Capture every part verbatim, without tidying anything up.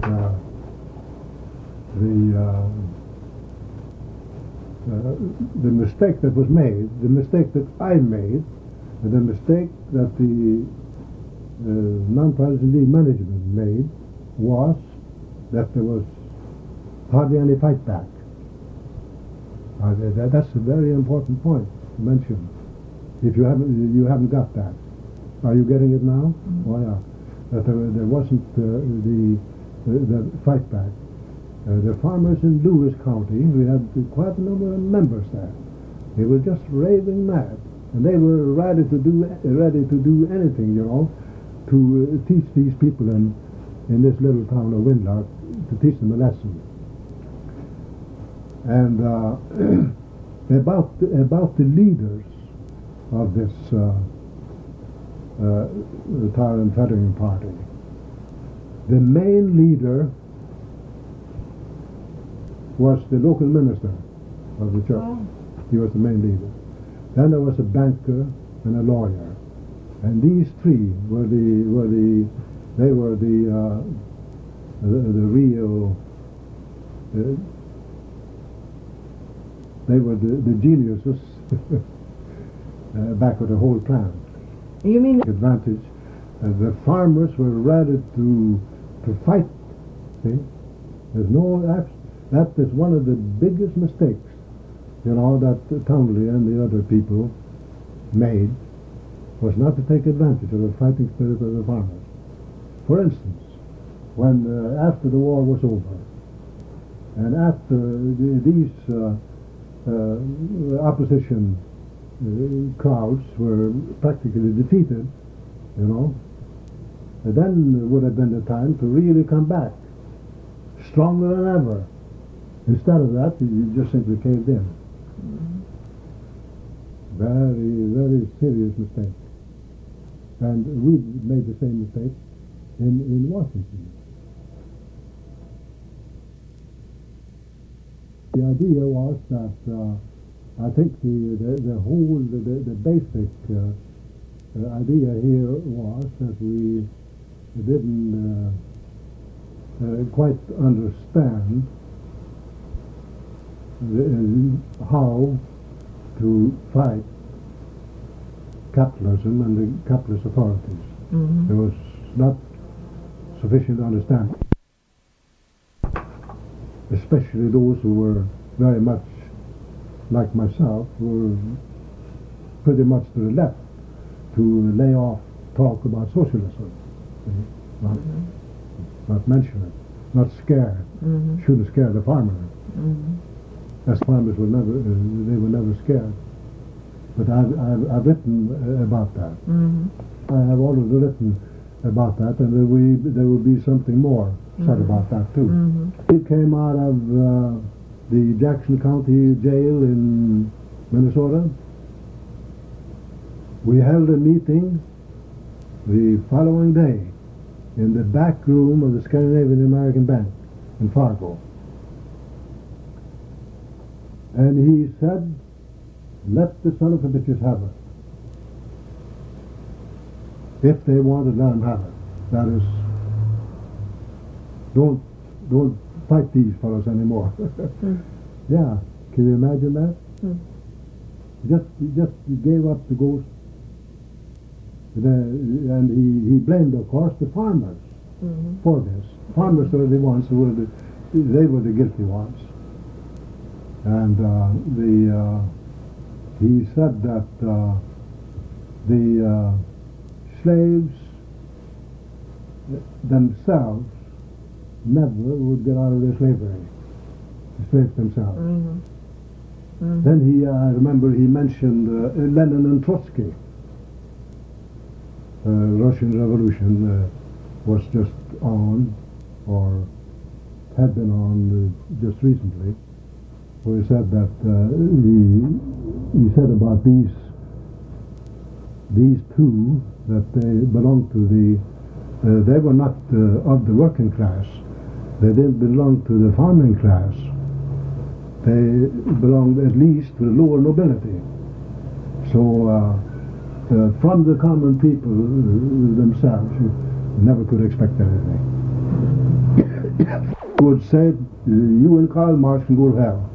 uh, the uh, uh, the mistake that was made, the mistake that I made, and the mistake that the uh, non-partisan league management made was that there was hardly any fight back. Uh, that, that's a very important point to mention. If you haven't, you haven't got that. Are you getting it now? Mm-hmm. Oh yeah. That there, there wasn't uh, the, the the fight back. Uh, the farmers in Lewis County, we had quite a number of members there. They were just raving mad, and they were ready to do ready to do anything, you know, to uh, teach these people in in this little town of Windlark, to teach them a lesson. And uh, about the, about the leaders of this uh, uh, Tar and Feathering Party, the main leader was the local minister of the church. Oh. He was the main leader. Then there was a banker and a lawyer, and these three were the were the they were the uh, the, the real. Uh, they were the, the geniuses uh, back of the whole plan. You mean Advantage. Uh, the farmers were ready to to fight. See, there's no that that is one of the biggest mistakes, you know, that Townley and the other people made, was not to take advantage of the fighting spirit of the farmers. For instance, when uh, after the war was over, and after the, these uh, uh, opposition uh, crowds were practically defeated, you know, then would have been the time to really come back, stronger than ever. Instead of that, you just simply caved in. Mm-hmm. Very, very serious mistake. And we made the same mistake in, in Washington. The idea was that uh, I think the, the, the whole, the, the basic uh, uh, idea here was that we didn't uh, uh, quite understand the, uh, how to fight capitalism and the capitalist authorities. Mm-hmm. There was not sufficient understanding, especially those who were very much like myself, who were pretty much to the left, to lay off talk about socialism. Not, Mm-hmm. not mention it, not scare, Mm-hmm. shouldn't scare the farmer. Mm-hmm. As farmers were never, uh, they were never scared. But I've, I've, I've written uh, about that. Mm-hmm. I have already written about that, and there will be, there will be something more said Mhm. about that too. Mm-hmm. It came out of uh, the Jackson County Jail in Minnesota. We held a meeting the following day in the back room of the Scandinavian American Bank in Fargo. And he said, let the son of a bitches have it. If they want it, let them have it. That is, don't don't fight these fellows anymore. Mm. Yeah, can you imagine that? Mm. Just just gave up the ghost. The, and he, he blamed, of course, the farmers Mm-hmm. for this. Farmers were the ones who were the, they were the guilty ones. And uh, the uh, he said that uh, the uh, slaves themselves never would get out of their slavery, the slaves themselves. Mm-hmm. Mm-hmm. Then he, I remember he mentioned uh, Lenin and Trotsky. Uh, Russian Revolution uh, was just on, or had been on uh, just recently, where he said that uh, he, he said about these these two that they belonged to the uh, they were not uh, of the working class, they didn't belong to the farming class, they belonged at least to the lower nobility. So uh, uh, from the common people uh, themselves, you never could expect anything. would say, you and Karl Marx can go to hell.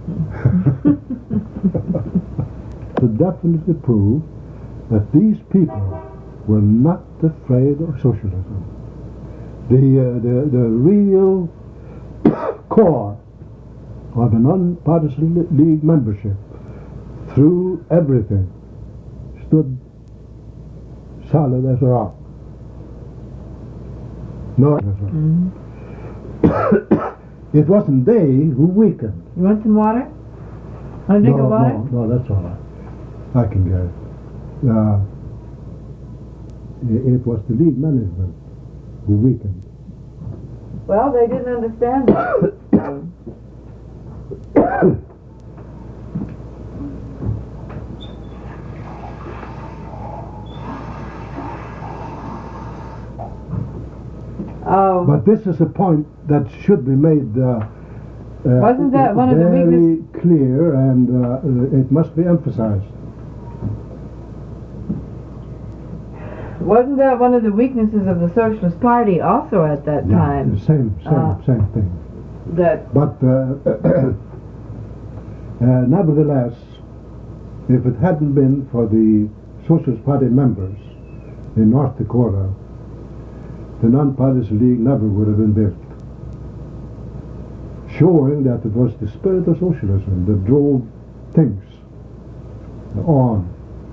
To definitely prove that these people were not afraid of socialism. The, uh, the, the real core of the non-partisan league membership, through everything, stood solid as a rock. No, Mm-hmm. it wasn't they who weakened. You want some water? Want to drink no, of water? no, no, that's all right. I can get it. Uh, it, it was the league management who weakened. Well, they didn't understand that. Oh. But this is a point that should be made uh, uh, Wasn't that one of the very weakness- clear, and uh, it must be emphasized. Wasn't that one of the weaknesses of the Socialist Party also at that Yeah, time? the same, same, Uh, same thing. That But uh, uh, nevertheless, if it hadn't been for the Socialist Party members in North Dakota, the non-partisan league never would have been built. Showing that it was the spirit of socialism that drove things on.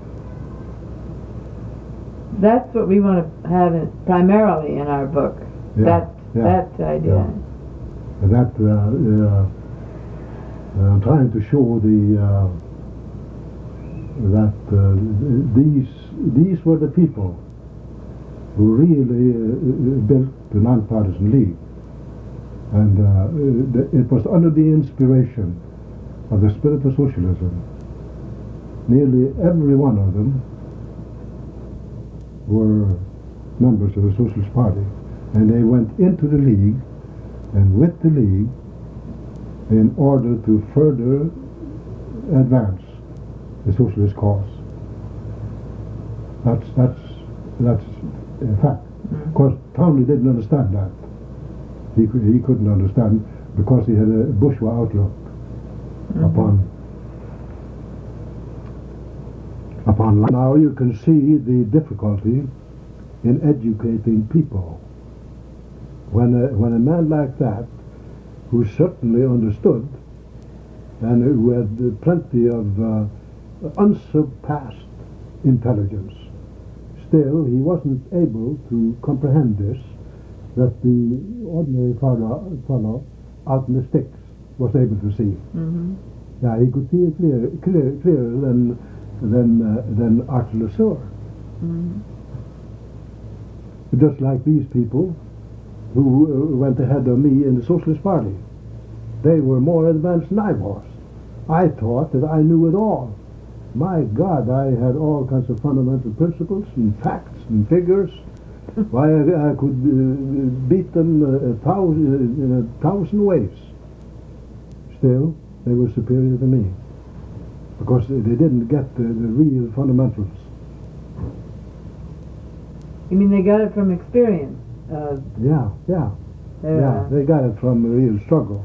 that's what we want to have in, primarily in our book. Yeah, that yeah, that idea. yeah. And that uh, uh, I'm trying to show the uh, that uh, these these were the people who really uh, built the non-partisan league, and uh, it was under the inspiration of the spirit of socialism. Nearly every one of them were members of the Socialist Party, and they went into the league and with the league in order to further advance the socialist cause. That's that's that's a fact. Of course, Townley didn't understand that. He could, he couldn't understand because he had a bourgeois outlook Mhm. upon upon life. Now you can see the difficulty in educating people. When a, when a man like that, who certainly understood and who had uh, plenty of uh, unsurpassed intelligence, still he wasn't able to comprehend this, that the ordinary fellow, fellow out in the sticks was able to see. Mm-hmm. Yeah, he could see it clear, clear, clearer than than uh, than Arthur Le Sueur. Mm-hmm. Just like these people who uh, went ahead of me in the Socialist Party. They were more advanced than I was. I thought that I knew it all. My God, I had all kinds of fundamental principles and facts and figures. Why, I, I could uh, beat them a, a thousand, in a thousand ways. Still, they were superior to me because they didn't get the, the real fundamentals. You mean they got it from experience? Uh, Yeah, yeah, uh, yeah. They got it from a real struggle.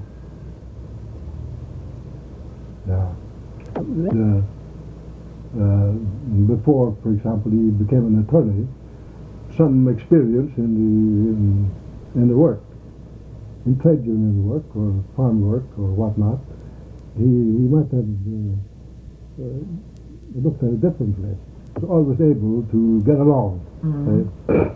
Yeah. Uh, uh, before, for example, he became an attorney, some experience in the in, in the work, in trade union work or farm work or whatnot, he he might have uh, uh, looked at it differently. He was always able to get along. Mhm. Uh,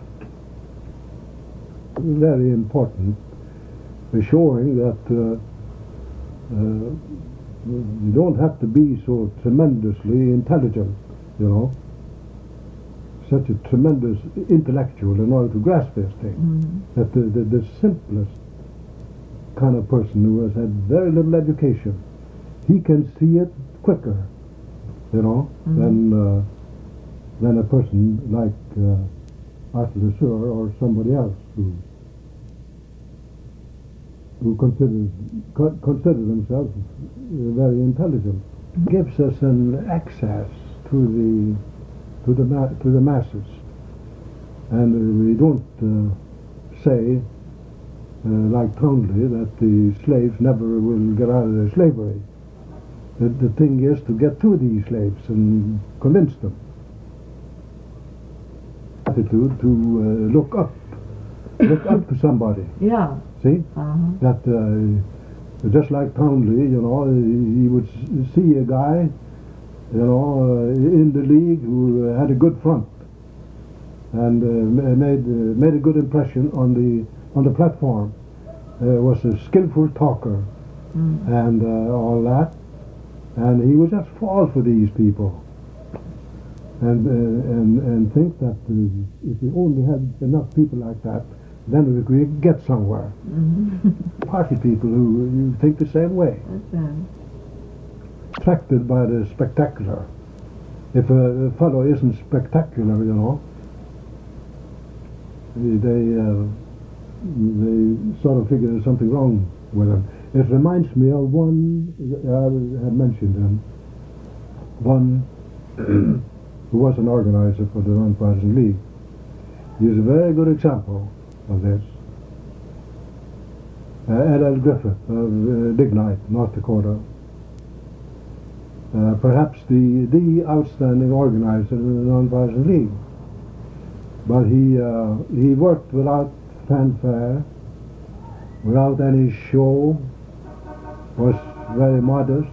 very important, uh, showing that uh, uh, you don't have to be so tremendously intelligent, you know, such a tremendous intellectual in order to grasp this thing. Mhm. That the, the, the simplest kind of person who has had very little education, he can see it quicker, you know, Mhm. than uh, than a person like uh, Arthur Le Sueur or somebody else who who considers co- consider themselves uh, very intelligent. Gives us an access to the to the ma- to the masses, and uh, we don't uh, say like Townley, that the slaves never will get out of their slavery. The, the thing is to get to these slaves and convince them. Attitude to uh, look up, look up to somebody. Yeah. See? Uh-huh. That uh, just like Townley, you know, he would s- see a guy, you know, uh, in the league who had a good front and uh, made uh, made a good impression on the on the platform. Uh, was a skillful talker Mm. and uh, all that, and he would just fall for these people and uh, and and think that uh, if we only had enough people like that, then we could get somewhere. Mm-hmm. Party people who you think the same way, That's right. attracted by the spectacular. If a, a fellow isn't spectacular, you know, they uh, they sort of figure there's something wrong with him. It reminds me of one, I had mentioned him, one who was an organizer for the Non-Partisan League. He is a very good example of this. Uh, L L Griffith of uh, Dignite, North Dakota. Uh, perhaps the, the outstanding organizer in the Non-Partisan League. But he, uh, he worked without fanfare, without any show, was very modest.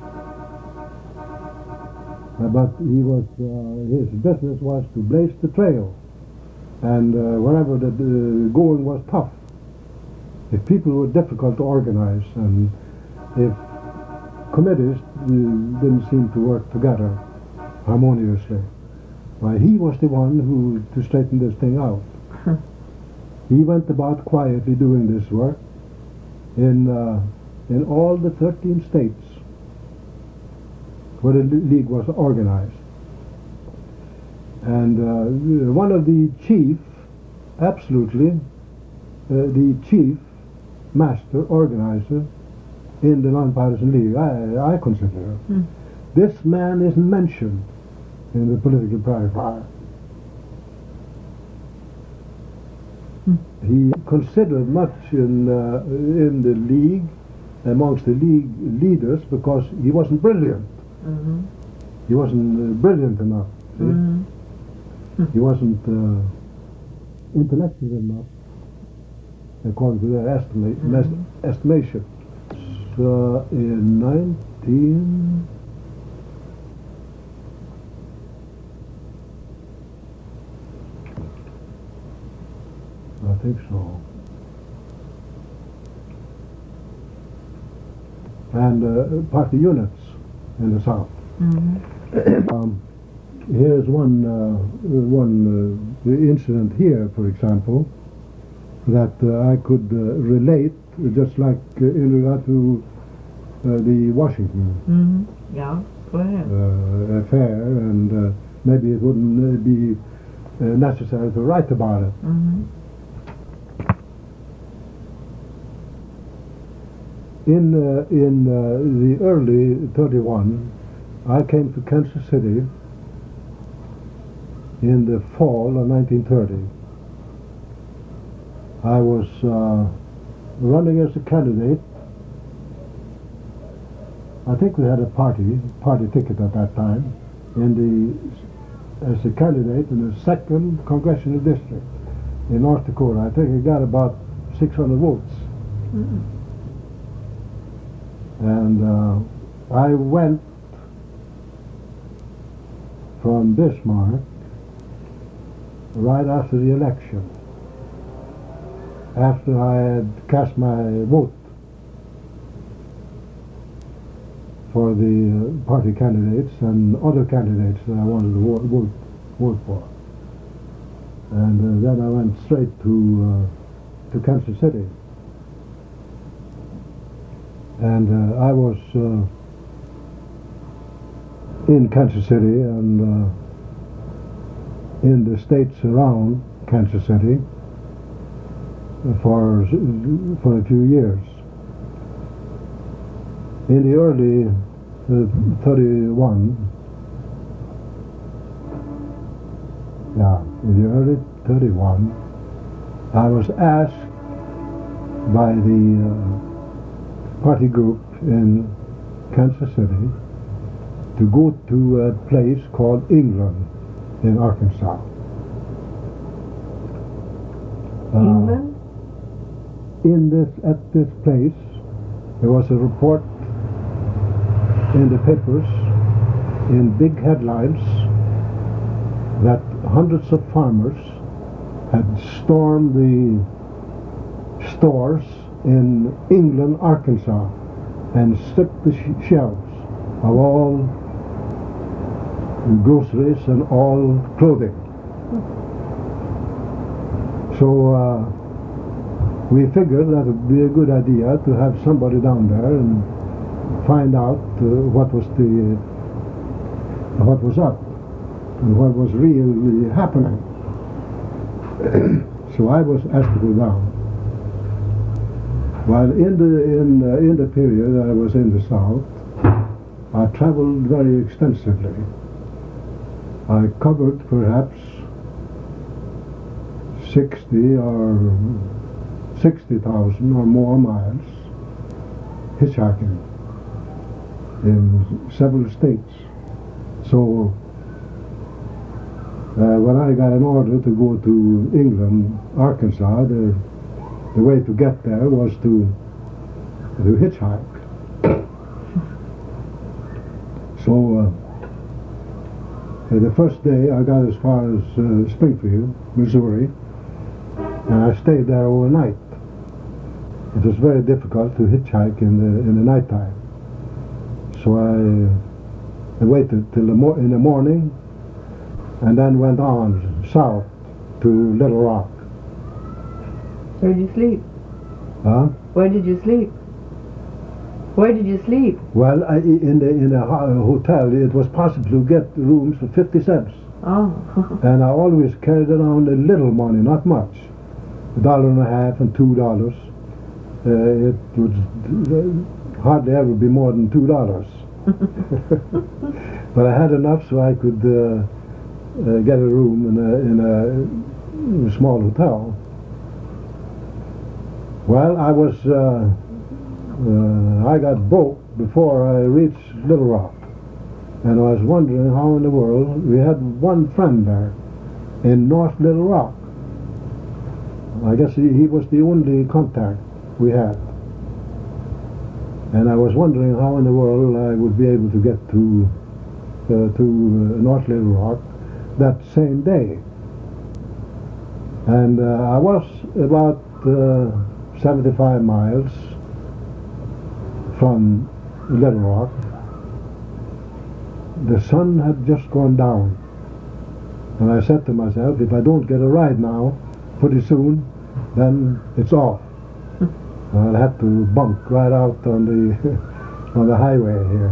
Uh, but he was, uh, his business was to blaze the trail. And uh, wherever the uh, going was tough, if people were difficult to organize, and if committees uh, didn't seem to work together harmoniously, why, he was the one who to straighten this thing out. He went about quietly doing this work in uh, in all the thirteen states where the league was organized. And uh, one of the chief, absolutely, uh, the chief master organizer in the Non-Partisan League, I, I consider. Mm. This man isn't mentioned in the political profile. Mm. He considered much in uh, in the league, amongst the league leaders, because he wasn't brilliant. Mm-hmm. He wasn't uh, brilliant enough. See? Mm-hmm. He wasn't uh, intellectual enough, according to their estima- Mhm. mes- estimation. So in nineteen I think so. And uh, party units in the South. Mm-hmm. Um, here's one uh, one uh, incident here, for example, that uh, I could uh, relate, just like uh, in regard to uh, the Washington Mm-hmm. Yeah, go ahead. uh, affair, and uh, maybe it wouldn't uh, be uh, necessary to write about it. Mm-hmm. In uh, in uh, the early thirty-one, I came to Kansas City in the fall of nineteen thirty. I was uh, running as a candidate. I think we had a party party ticket at that time in the as a candidate in the second congressional district in North Dakota. I think I got about six hundred votes. Mm-hmm. And uh, I went from Bismarck right after the election, after I had cast my vote for the uh, party candidates and other candidates that I wanted to vote, vote, vote for. And uh, then I went straight to uh, to Kansas City. And uh, I was uh, in Kansas City and uh, in the states around Kansas City for for a few years. In the early uh, thirty-one, yeah, in the early thirty-one, I was asked by the uh, party group in Kansas City to go to a place called England in Arkansas. Uh, England? in this, at this place, there was a report in the papers in big headlines that hundreds of farmers had stormed the stores in England, Arkansas, and stripped the sh- shelves of all groceries and all clothing. So uh, we figured that it would be a good idea to have somebody down there and find out uh, what was the what was up and what was really happening. So I was asked to go down. While in the in uh, in the period I was in the South, I traveled very extensively. I covered perhaps sixty or sixty thousand or more miles hitchhiking in several states. So uh, when I got an order to go to England, Arkansas, the, the way to get there was to to hitchhike. So uh, the first day I got as far as uh, Springfield, Missouri, and I stayed there overnight. It was very difficult to hitchhike in the in the nighttime. So I, I waited till the mo- in the morning, and then went on south to Little Rock. Where did you sleep? Huh? Where did you sleep? Where did you sleep? Well, I, in the in a ho- hotel, it was possible to get rooms for fifty cents, Oh. and I always carried around a little money, not much, a dollar and a half and two dollars. Uh, it would uh, hardly ever be more than two dollars. But I had enough so I could uh, uh, get a room in a, in a, in a small hotel. Well, I was uh, uh, I got broke before I reached Little Rock, and I was wondering how in the world. We had one friend there in North Little Rock. I guess he, he was the only contact we had. And I was wondering how in the world I would be able to get to uh, to uh, North Little Rock that same day. And uh, I was about uh, seventy-five miles from Little Rock. The sun had just gone down, and I said to myself, if I don't get a ride now, pretty soon, then it's off. I'll have to bunk right out on the on the highway here.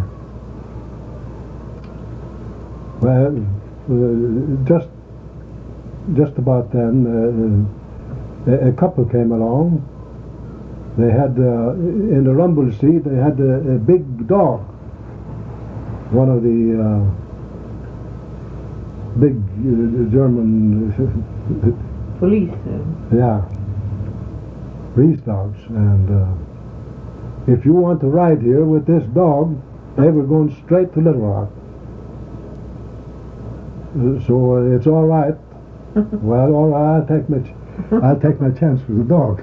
Well, uh, just just about then, uh, a, a couple came along. They had uh, in the rumble seat. They had a, a big dog. One of the uh, big uh, German Police. Uh, yeah. Police dogs, and uh, if you want to ride here with this dog, they were going straight to Little Rock. Uh, so uh, it's all right. Well, all right, I'll take my ch- I'll take my chance with the dog.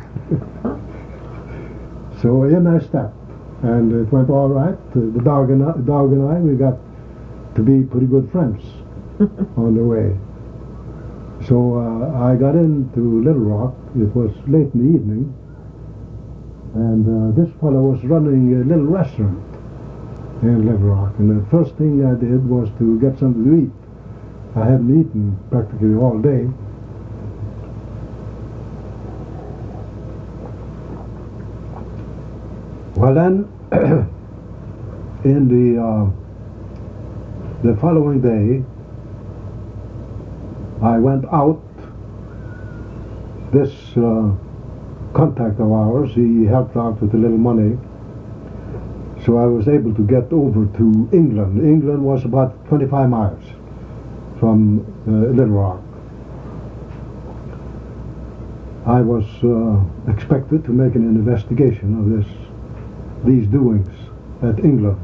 So in I stepped, and it went all right. Uh, the dog and I, dog and I, we got to be pretty good friends on the way. So uh, I got into Little Rock. It was late in the evening. And uh, this fellow was running a little restaurant in Little Rock, and the first thing I did was to get something to eat. I hadn't eaten practically all day. Well then, in the uh, the following day, I went out. This uh, contact of ours, he helped out with a little money, so I was able to get over to England. England was about twenty-five miles from uh, Little Rock. I was uh, expected to make an investigation of this, these doings at England.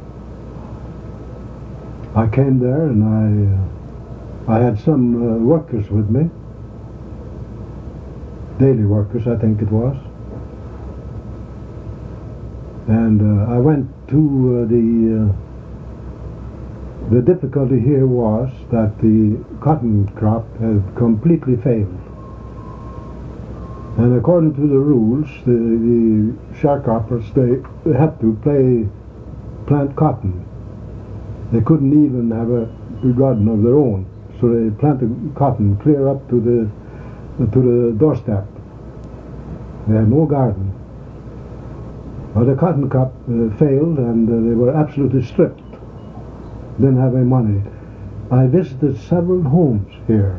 I came there and I, uh, I had some uh, workers with me, daily workers I think it was, and uh, I went to uh, the, uh, the difficulty here was that the cotton crop had completely failed. And according to the rules, the, the sharecroppers, they, they had to play, plant cotton. They couldn't even have a, a garden of their own, so they planted cotton clear up to the to the doorstep. They had no garden. Well, the cotton crop uh, failed, and uh, they were absolutely stripped. Didn't have any money. I visited several homes here.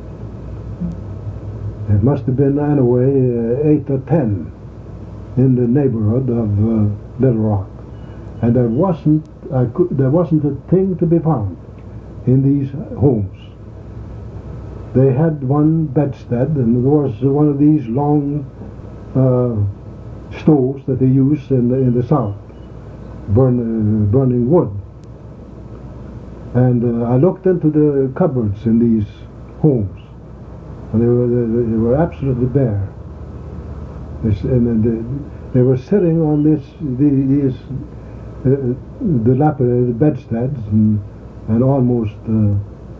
It must have been anyway uh, eight or ten in the neighborhood of uh, Little Rock, and there wasn't I could, there wasn't a thing to be found in these homes. They had one bedstead, and there was one of these long uh, stoves that they use in the in the south, burn, uh, burning wood. And uh, I looked into the cupboards in these homes. And they were they, they were absolutely bare. This, and then they, they were sitting on this the, these uh, dilapidated bedsteads and and almost uh,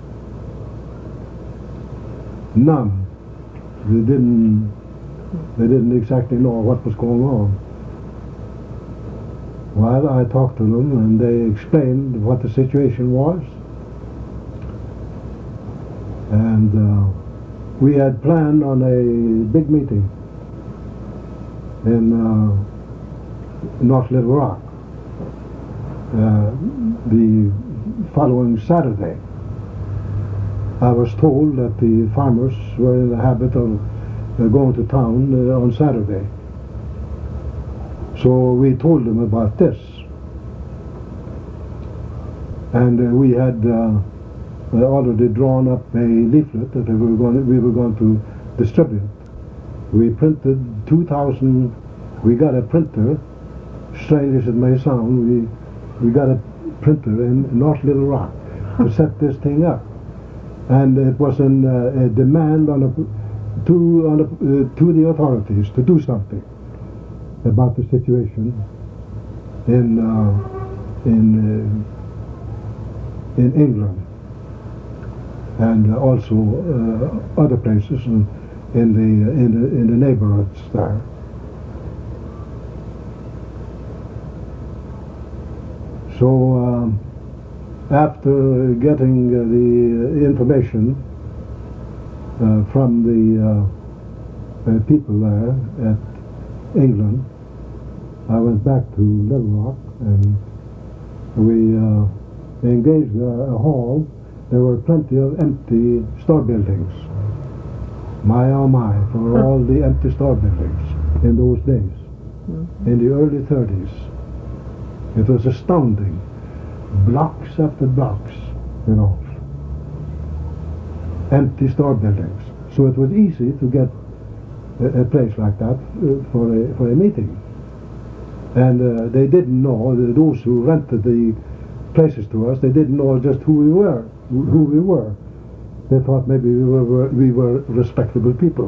numb. They didn't they didn't exactly know what was going on. Well, I talked to them and they explained what the situation was, and. Uh, We had planned on a big meeting in uh, North Little Rock uh, the following Saturday. I was told that the farmers were in the habit of uh, going to town uh, on Saturday. So we told them about this. And uh, we had uh, I already drawn up a leaflet that we were going to, we were going to distribute. We printed two thousand, we got a printer, strange as it may sound, we, we got a printer in North Little Rock to set this thing up. And it was an, uh, a demand on a, to, on a, uh, to the authorities to do something about the situation in, uh, in, uh, in England. And also uh, other places in, in the in the in the neighborhoods there. So um, after getting uh, the information uh, from the uh, uh, people there at England, I went back to Little Rock and we uh, engaged a, a hall. There were plenty of empty store buildings. My oh my, for all the empty store buildings in those days. Mm-hmm. In the early thirties. It was astounding. Blocks after blocks, you know. Empty store buildings. So it was easy to get a, a place like that uh, for a for a meeting. And uh, they didn't know, those who rented the places to us, they didn't know just who we were. who we were. They thought maybe we were, we were respectable people.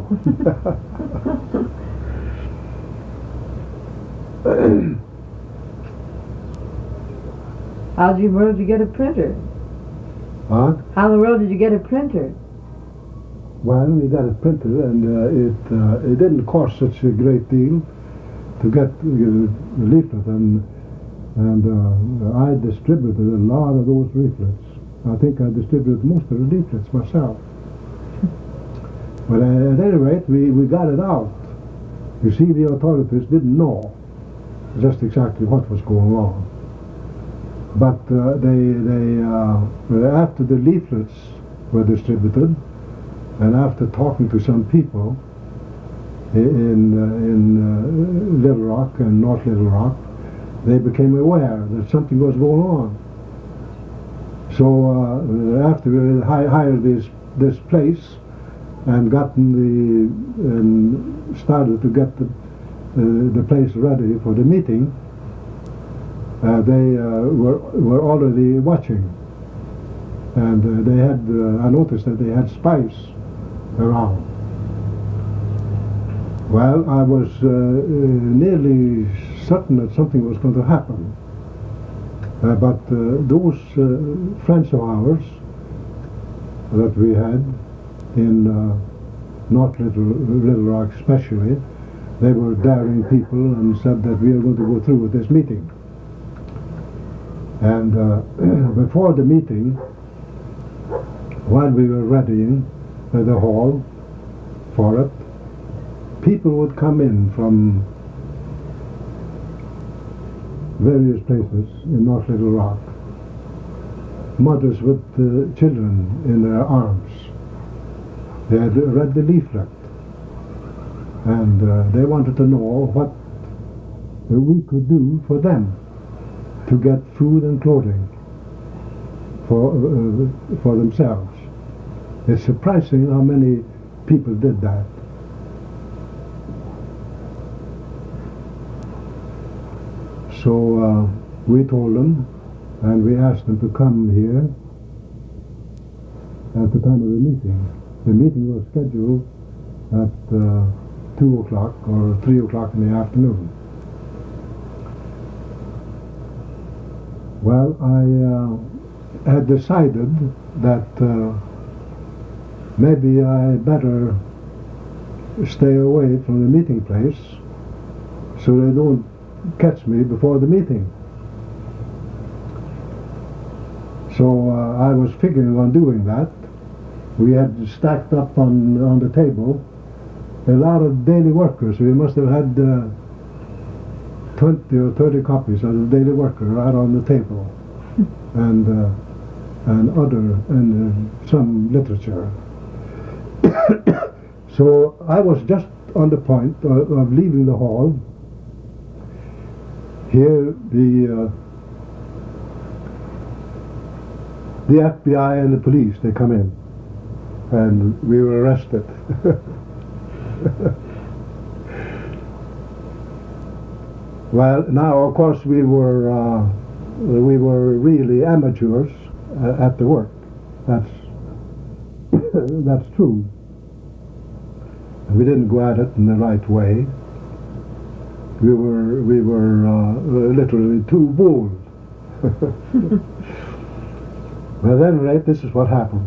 How in the world did you get a printer? Huh? How in the world did you get a printer? Well, we got a printer, and uh, it uh, it didn't cost such a great deal to get uh, the leaflet, and and uh, I distributed a lot of those leaflets. I think I distributed most of the leaflets myself. But uh, at any rate, we, we got it out. You see, the authorities didn't know just exactly what was going on. But uh, they, they uh, after the leaflets were distributed, and after talking to some people in, uh, in uh, Little Rock and North Little Rock, they became aware that something was going on. So uh, after we hired this this place, and gotten the and started to get the uh, the place ready for the meeting, uh, they uh, were were already watching, and uh, they had uh, I noticed that they had spies around. Well, I was uh, uh, nearly certain that something was going to happen, uh, but uh, those uh, friends of ours that we had in uh, North Little, Little Rock especially, they were daring people and said that we are going to go through with this meeting. And uh, before the meeting, while we were readying uh, the hall for it, people would come in from various places in North Little Rock, mothers with uh, children in their arms. They had read the leaflet, and uh, they wanted to know what we could do for them to get food and clothing for uh, for themselves. It's surprising how many people did that. So uh, we told them, and we asked them to come here at the time of the meeting. The meeting was scheduled at uh, two o'clock or three o'clock in the afternoon. Well, I uh, had decided that uh, maybe I better stay away from the meeting place so they don't catch me before the meeting. So uh, I was figuring on doing that. We had stacked up on on the table a lot of daily workers. We must have had uh, twenty or thirty copies of the Daily Worker right on the table, and uh, and other and uh, some literature. So I was just on the point of, of leaving the hall. Here the uh, the F B I and the police, they come in, and we were arrested. Well, now of course we were uh, we were really amateurs uh, at the work. That's that's true. We didn't go at it in the right way. We were we were uh, literally too bold. Well, at any rate, this is what happened.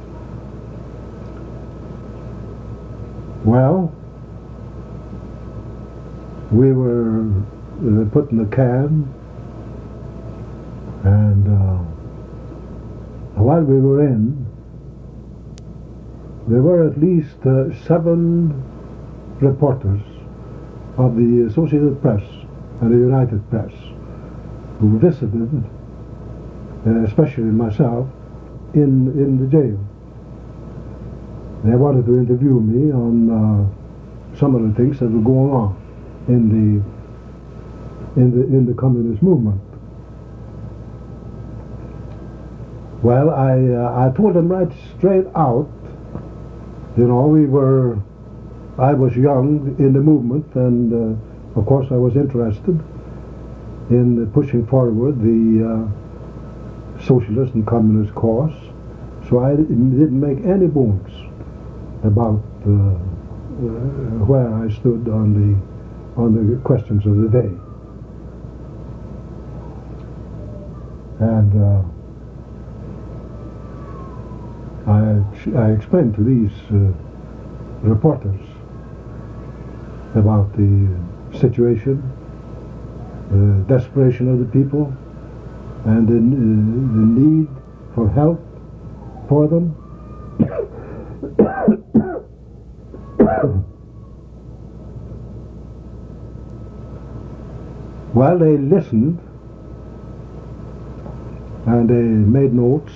Well, we were uh, put in the cab, and uh, while we were in, there were at least uh, seven reporters of the Associated Press and the United Press who visited, uh, especially myself, in in the jail. They wanted to interview me on uh, some of the things that were going on in the in the in the communist movement. Well, I uh, I told them right straight out. You know, we were. I was young in the movement, and uh, of course I was interested in pushing forward the uh, socialist and communist cause. So I didn't make any bones about uh, uh, where I stood on the on the questions of the day. And uh, I, I explained to these uh, reporters about the situation, the desperation of the people, and the, uh, the need for help for them. Well, they listened, and they made notes,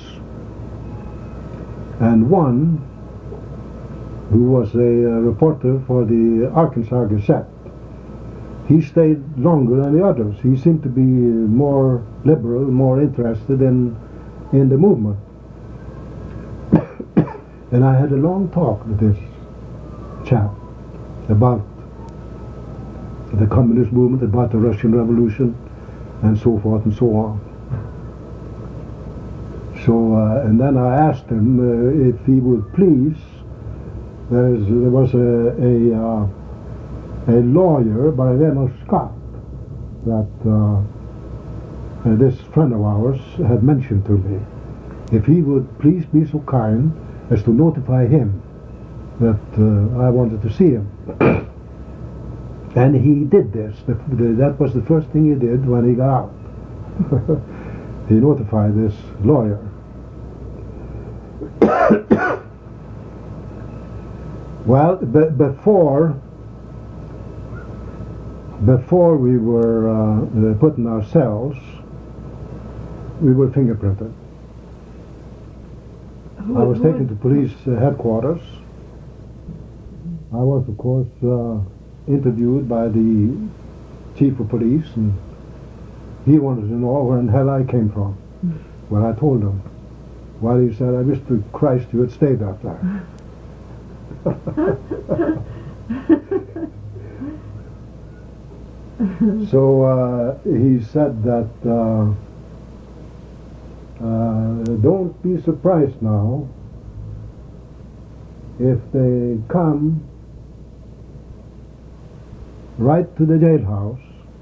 and one, who was a uh, reporter for the Arkansas Gazette, he stayed longer than the others. He seemed to be more liberal, more interested in in the movement. And I had a long talk with this chap about the communist movement, about the Russian Revolution, and so forth and so on. So, uh, and then I asked him uh, if he would please. There's, there was a a, uh, a lawyer by the name of Scott that uh, uh, this friend of ours had mentioned to me. If he would please be so kind as to notify him that uh, I wanted to see him. And he did this. The, the, that was the first thing he did when he got out. He notified this lawyer. Well, be, before before we were uh, put in our cells, we were fingerprinted. Who, I was who taken to police uh, headquarters. I was, of course, uh, interviewed by the chief of police, and he wanted to know where in hell I came from. Well, I told him. Well, he said, I wish to Christ you had stayed out there. So uh, he said that uh, uh, don't be surprised now if they come right to the jailhouse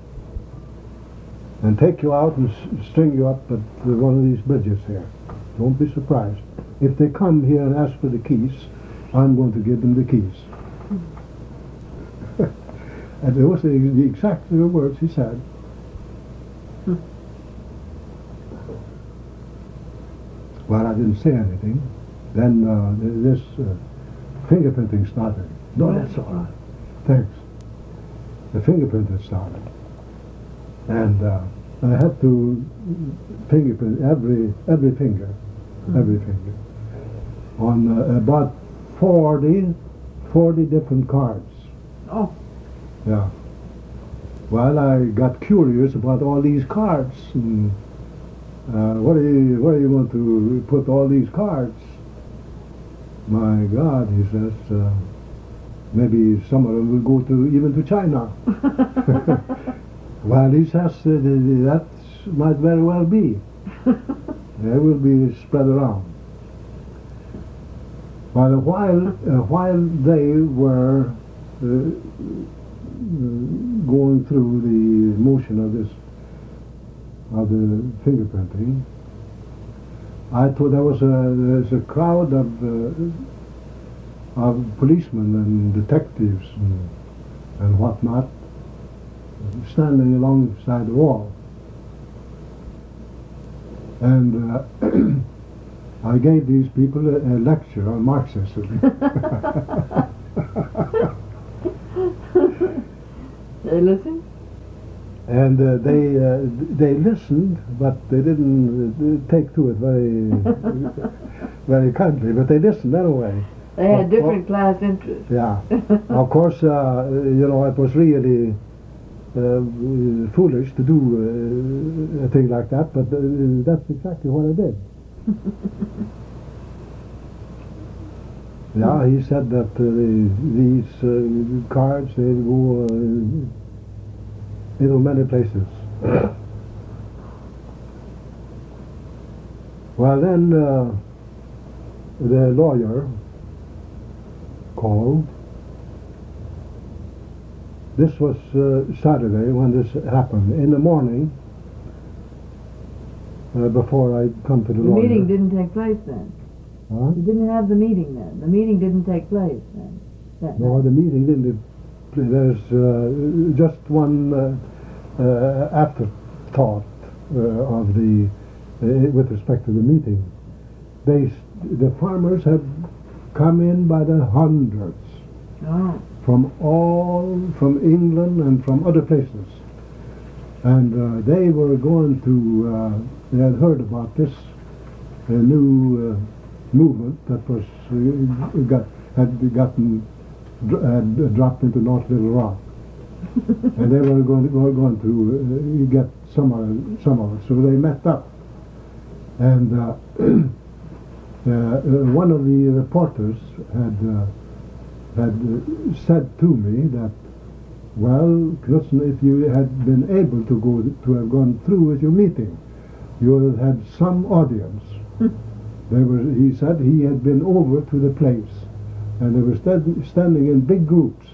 and take you out and s- string you up at one of these bridges here. Don't be surprised. If they come here and ask for the keys, I'm going to give them the keys. And those are the exact words he said. Well, I didn't say anything. Then uh, this uh, fingerprinting started. No, that's all right. Thanks. The fingerprinting started. And uh, I had to fingerprint every every finger, mm-hmm. every finger, on uh, about forty, forty different cards. Oh. Yeah. Well, I got curious about all these cards. And, uh, what are you, what are you going to put all these cards? My God, he says, uh, maybe some of them will go to even to China. Well, he says uh, that might very well be. They will be spread around. But while uh, while they were uh, going through the motion of this of the fingerprinting, I thought there was a there's a crowd of uh, of policemen and detectives and, and whatnot standing alongside the wall, and uh, I gave these people a, a lecture on Marxism. They listened? And uh, they uh, they listened, but they didn't uh, take to it very very kindly. But they listened anyway. They had Of- different of- class interests. Yeah. Of course, uh, you know, it was really uh, foolish to do uh, a thing like that, but uh, that's exactly what I did. Yeah, he said that uh, the, these uh, cards, they go uh, into many places. Well, then uh, the lawyer called. This was uh, Saturday when this happened. In the morning, uh, before I come to the, The lawyer. meeting didn't take place then. Huh? You didn't have the meeting then. The meeting didn't take place then. That No, night. the meeting didn't. There's uh, just one uh, uh, afterthought uh, of the uh, with respect to the meeting. They, the farmers had come in by the hundreds Oh. from all, from England and from other places, and uh, they were going to. Uh, they had heard about this uh, new uh, movement that was uh, got had gotten dr- had dropped into North Little Rock, and they were going to, were going to uh, get some of some of it. So they met up, and uh, uh, one of the reporters had uh, had uh, said to me that, well, Knudsen, if you had been able to go to have gone through with your meeting, you would have had some audience. They were, he said he had been over to the place, and they were stand, standing in big groups,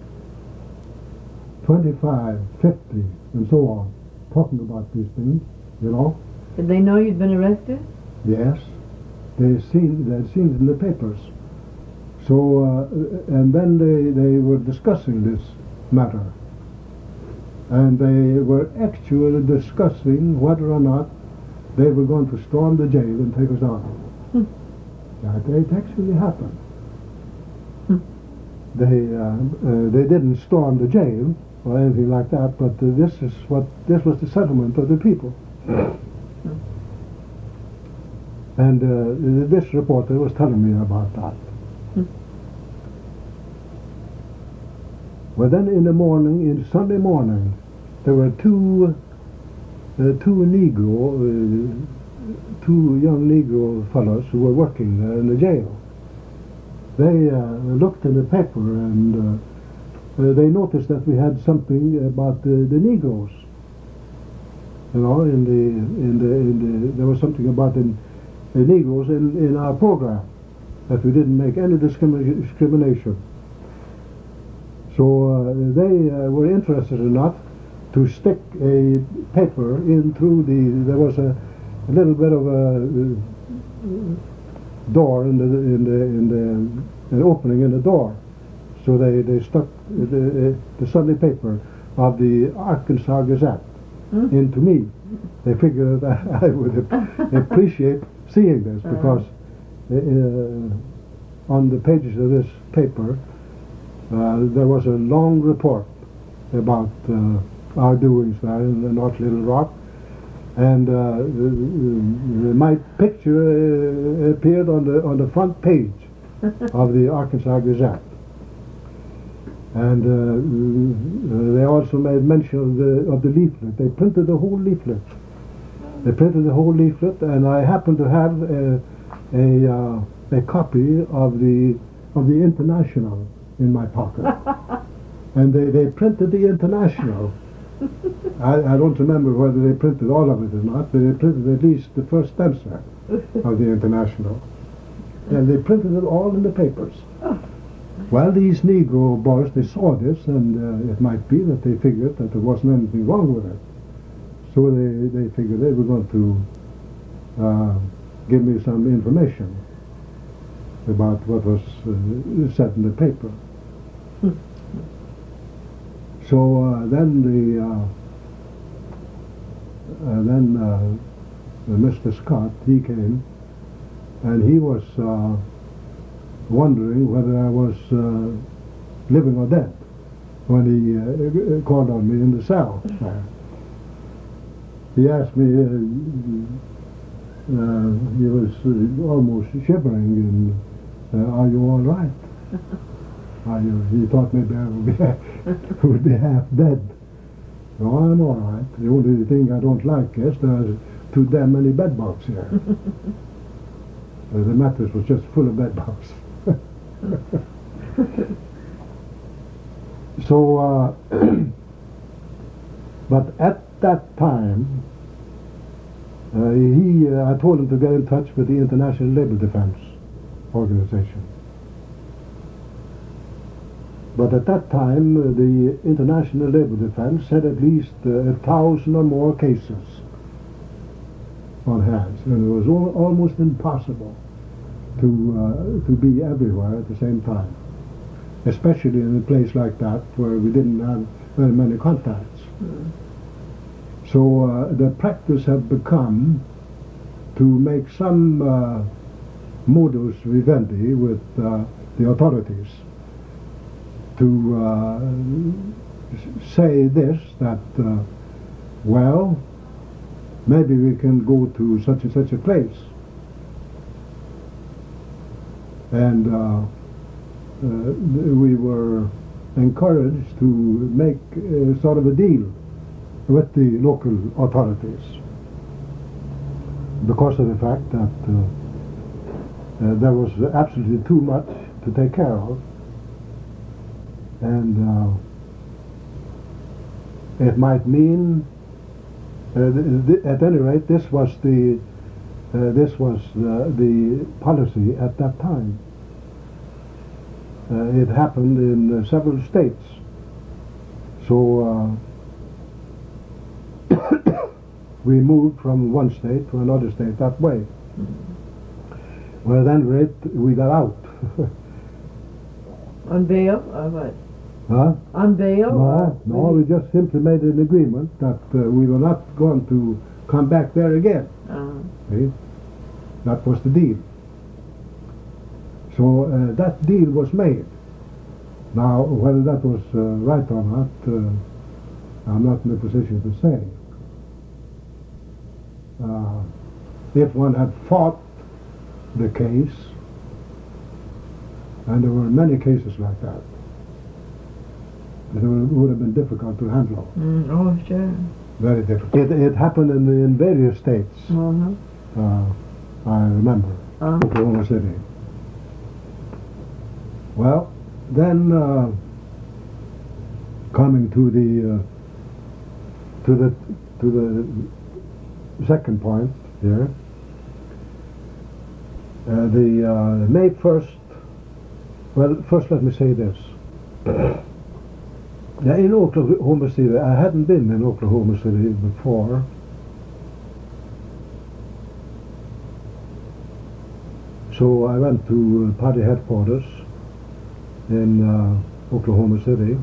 twenty-five, fifty, and so on, talking about these things, you know. Did they know you'd been arrested? Yes, they seen they had seen it in the papers. So, uh, and then they, they were discussing this matter, and they were actually discussing whether or not they were going to storm the jail and take us out. Hmm. That it actually happened. Hmm. They uh, uh, they didn't storm the jail or anything like that, but uh, this is what this was the settlement of the people. Hmm. And uh, this reporter was telling me about that. Hmm. Well, then in the morning, in Sunday morning, there were two uh, two Negro, uh, two young Negro fellows who were working uh, in the jail. They uh, looked in the paper and uh, uh, they noticed that we had something about the, the Negroes. You know, in the in the in the there was something about the, the Negroes in in our program, that we didn't make any discrimi- discrimination. So uh, they uh, were interested enough to stick a paper in through the. There was a, a little bit of a uh, door in the in the in the an opening in the door. So they they stuck the, the Sunday paper of the Arkansas Gazette mm. into me. They figured that I would appreciate seeing this because uh, on the pages of this paper. Uh, there was a long report about uh, our doings there in the North Little Rock, and uh, uh, my picture uh, appeared on the on the front page of the Arkansas Gazette, and uh, they also made mention of the of the leaflet. They printed the whole leaflet. They printed the whole leaflet, and I happened to have a a, uh, a copy of the of the International in my pocket. And they, they printed the International. I, I don't remember whether they printed all of it or not, but they printed at least the first stanza of the International. And they printed it all in the papers. Well, these Negro boys, they saw this, and uh, it might be that they figured that there wasn't anything wrong with it. So they, they figured they were going to uh, give me some information about what was uh, said in the paper. So uh, then the uh, uh, then uh, Mister Scott, he came, and he was uh, wondering whether I was uh, living or dead when he uh, called on me in the cell. Uh, he asked me. Uh, uh, he was uh, almost shivering, and uh, are you all right? I, he thought maybe I would be, would be half dead. No, I'm all right. The only thing I don't like is there's too damn many bed bugs here. uh, the mattress was just full of bed bugs. So, uh, but at that time, uh, he, uh, I told him to get in touch with the International Labor Defense Organization. But at that time, uh, the International Labor Defense had at least uh, a thousand or more cases on hands, and it was al- almost impossible to uh, to be everywhere at the same time, especially in a place like that where we didn't have very many contacts. Mm. So uh, the practice had become to make some uh, modus vivendi with uh, the authorities. To uh, say this, that, uh, well, maybe we can go to such and such a place. And uh, uh, we were encouraged to make uh, sort of a deal with the local authorities because of the fact that uh, uh, there was absolutely too much to take care of, and uh, it might mean, uh, th- th- at any rate, this was the uh, this was the, the policy at that time. Uh, it happened in uh, several states. So uh, we moved from one state to another state that way. Well, then rate we got out. On bail or what? Huh? On bail? No, or no, we just simply made an agreement that uh, we were not going to come back there again. Uh, See? That was the deal. So uh, that deal was made. Now, whether that was uh, right or not, uh, I'm not in a position to say. Uh, if one had fought the case, and there were many cases like that, it would, would have been difficult to handle. mm, oh, sure. Very difficult. It, it happened in, in various states. Uh-huh. Uh, I remember. Uh-huh. Oklahoma City. Well, then uh, coming to the uh, to the to the second point here, uh, the uh, May first. Well, first let me say this. Now, in Oklahoma City, I hadn't been in Oklahoma City before. So I went to party headquarters in uh, Oklahoma City,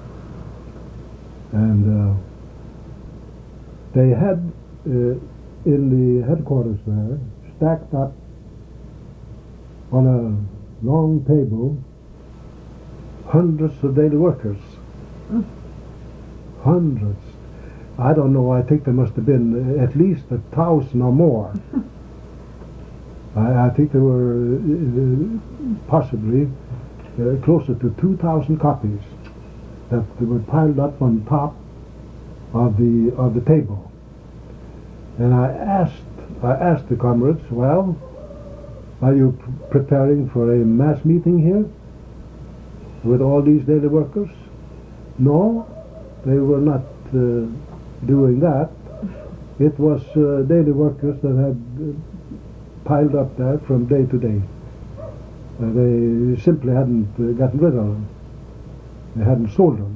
and uh, they had uh, in the headquarters there, stacked up on a long table, hundreds of daily workers. Mm. Hundreds. I don't know, I think there must have been at least a thousand or more. I, I think there were uh, possibly uh, closer to two thousand copies that were piled up on top of the of the table. And I asked I asked the comrades, well, are you p- preparing for a mass meeting here with all these daily workers? No, they were not uh, doing that. It was uh, daily workers that had uh, piled up there from day to day. Uh, they simply hadn't uh, gotten rid of them. They hadn't sold them.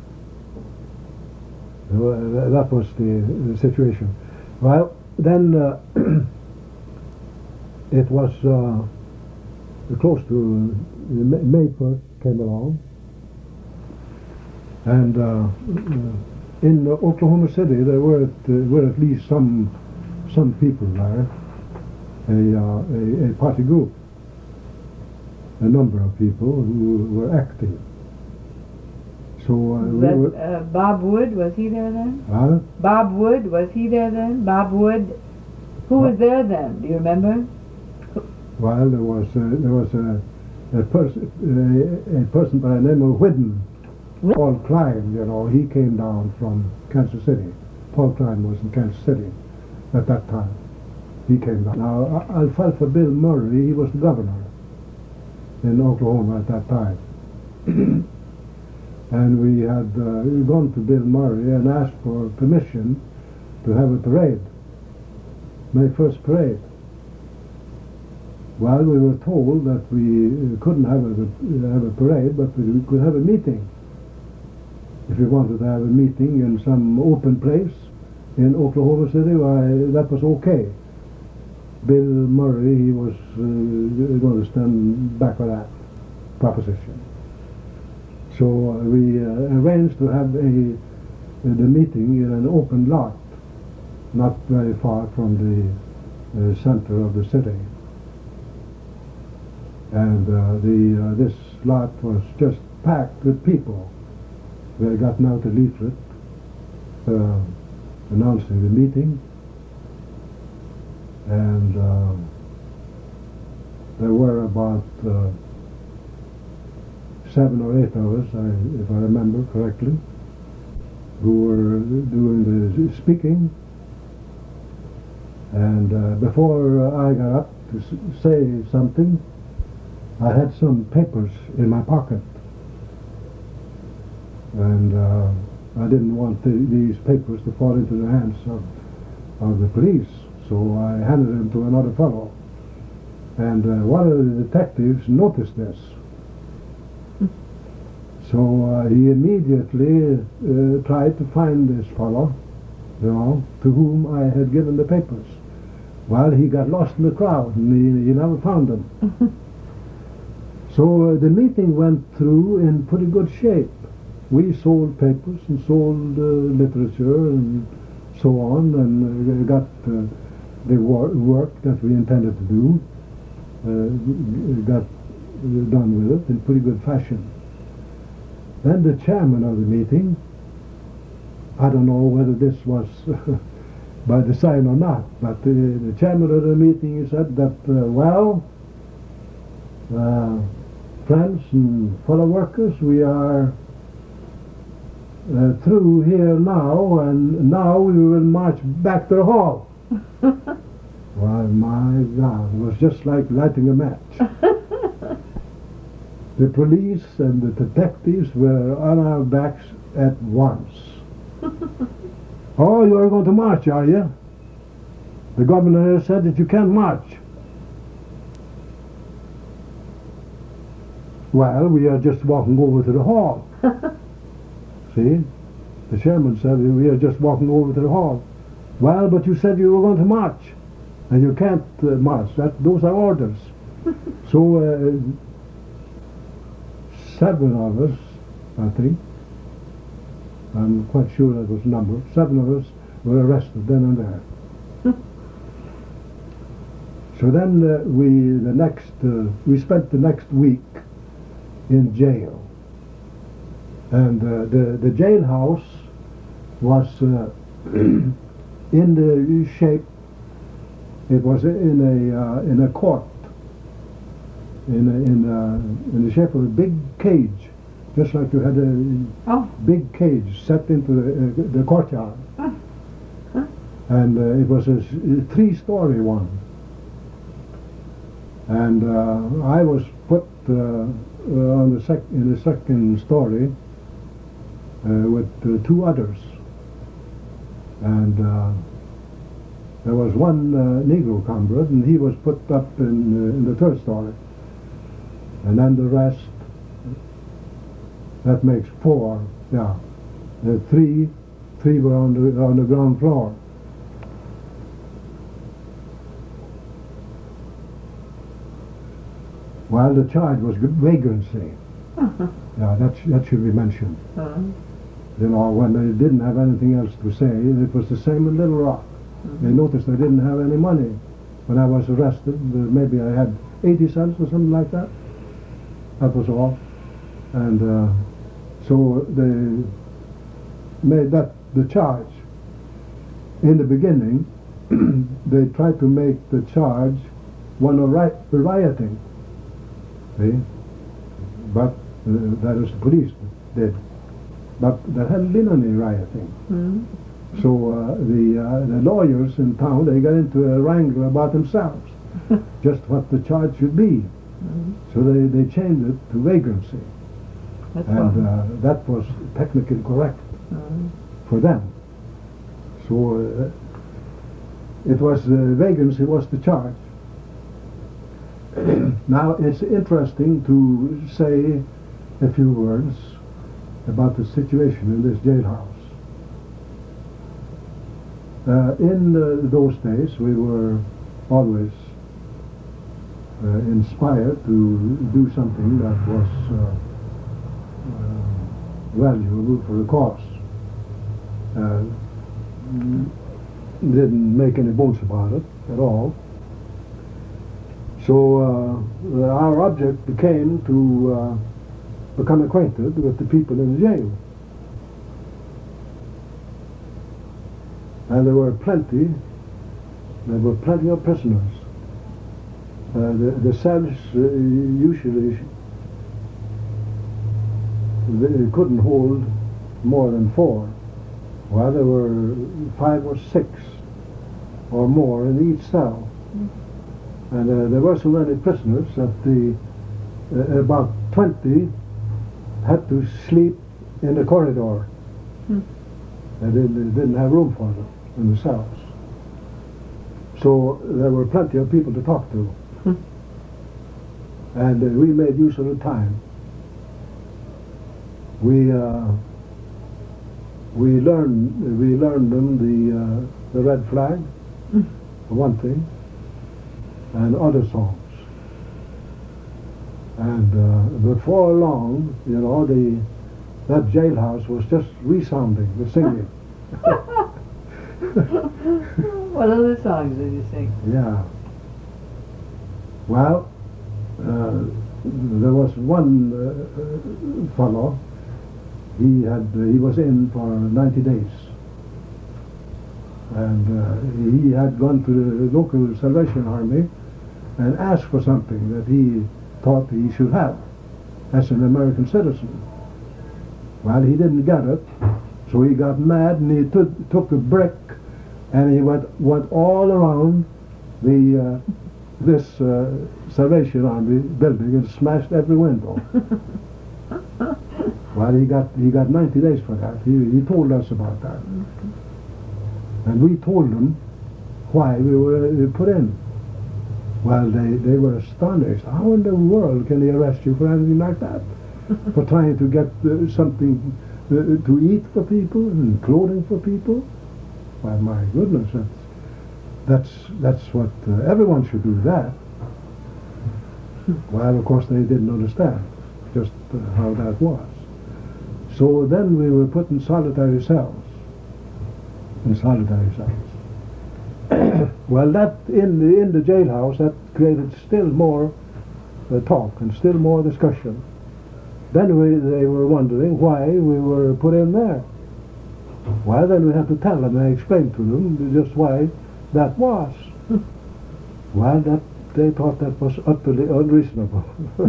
Uh, that was the, the situation. Well, then uh, it was uh, close to uh, May first came along, and uh, uh, in uh, Oklahoma City there were at, uh, were at least some some people there, a, uh, a, a party group, a number of people who were active. So uh, we That, were, uh, Bob Wood, was he there then? huh? Bob Wood, was he there then? Bob Wood? Who was there then? Do you remember? Well, there was uh, there was a a person a, a person by the name of Whidden, Paul Klein. You know, he came down from Kansas City. Paul Klein was in Kansas City at that time. He came down. Now, Al- Alfalfa Bill Murray, he was the governor in Oklahoma at that time. And we had uh, gone to Bill Murray and asked for permission to have a parade, May first parade. Well, we were told that we uh, couldn't have a, have a parade, but we could have a meeting. If we wanted to have a meeting in some open place in Oklahoma City, why, that was okay. Bill Murray, he was uh, going to stand back with that proposition. So uh, we uh, arranged to have a, uh, the meeting in an open lot, not very far from the uh, center of the city. And uh, the uh, this lot was just packed with people. We had gotten out a leaflet uh, announcing the meeting, and uh, there were about uh, seven or eight of us, I, if I remember correctly, who were doing the speaking. And uh, before I got up, to s- say something, I had some papers in my pocket. And uh, I didn't want the, these papers to fall into the hands of, of the police, so I handed them to another fellow. And uh, one of the detectives noticed this. So uh, he immediately uh, tried to find this fellow, you know, to whom I had given the papers. Well, he got lost in the crowd, and he, he never found them. So uh, the meeting went through in pretty good shape. We sold papers and sold uh, literature and so on, and uh, got uh, the wor- work that we intended to do, uh, got uh, done with it in pretty good fashion. Then the chairman of the meeting, I don't know whether this was by design or not, but uh, the chairman of the meeting he said that, uh, well, uh, friends and fellow workers, we are uh, through here now, and now we will march back to the hall. Well, my God, it was just like lighting a match. The police and the detectives were on our backs at once. Oh, you are going to march, are you? The governor said that you can't march. Well, we are just walking over to the hall. See? The chairman said we are just walking over to the hall. Well, but you said you were going to march. And you can't uh, march. That, those are orders. So, uh, seven of us, I think, I'm quite sure that was the number, seven of us were arrested then and there. So then uh, we, the next, uh, we spent the next week in jail. And uh, the, the jailhouse was uh, in the shape, it was in a, uh, in a court, in a, in, a, in the shape of a big cage, just like you had a Oh. big cage set into the, uh, the courtyard. Huh. Huh. And uh, it was a, s- a three-story one. And uh, I was put uh, uh, on the sec- in the second story uh, with uh, two others. And uh, there was one uh, Negro comrade, and he was put up in, uh, in the third story. And then the rest, that makes four, yeah. Uh, three, three were on the, on the ground floor. Well, the charge was vagrancy. Uh-huh. Yeah, that, sh- that should be mentioned. Uh-huh. You know, when they didn't have anything else to say, it was the same in Little Rock. They noticed I didn't have any money. When I was arrested, uh, maybe I had eighty cents or something like that. That was all. And uh, so they made that the charge. In the beginning, they tried to make the charge one of ri- rioting. See? But uh, that is the police did. But there hadn't been any rioting. Mhm. So uh, the, uh, the lawyers in town, they got into a wrangle about themselves, just what the charge should be. Mhm. So they, they changed it to vagrancy. That's And all. uh, that was technically correct Mhm. for them. So uh, it was, uh, vagrancy was the charge. Now it's interesting to say a few words about the situation in this jailhouse. Uh, in uh, those days, we were always uh, inspired to do something that was uh, uh, valuable for the cause. Uh, didn't make any bones about it at all. So uh, our object became to uh, become acquainted with the people in the jail. And there were plenty, there were plenty of prisoners. Uh, the, the cells uh, usually they couldn't hold more than four. Well, there were five or six or more in each cell. And uh, there were so many prisoners that the uh, about twenty had to sleep in the corridor. Hmm. They didn't, they didn't have room for them in the cells. So there were plenty of people to talk to. Hmm. And uh, we made use of the time. We uh, we learned we learned them the uh, the red flag, Hmm. for one thing, and other songs. And uh, before long, you know, the that jailhouse was just resounding with singing. What other songs did you sing? Yeah. Well, uh, there was one uh, fellow. He had uh, he was in for ninety days, and uh, he had gone to the local Salvation Army and asked for something that he thought he should have as an American citizen. Well, he didn't get it, so he got mad and he took took a brick and he went went all around the uh, this uh, Salvation Army building and smashed every window. Well, he got he got ninety days for that. He he told us about that, and we told him why we were uh, put in. Well, they they were astonished. How in the world can they arrest you for anything like that? For trying to get uh, something uh, to eat for people and clothing for people? Well, my goodness, that's that's that's what uh, everyone should do. That. Well, of course, they didn't understand just uh, how that was. So then we were put in solitary cells. In solitary cells. Well, that in the in the jailhouse that created still more uh, talk and still more discussion. Then we, they were wondering why we were put in there. Well, then we had to tell them and explain to them just why that was. Well, that they thought that was utterly unreasonable.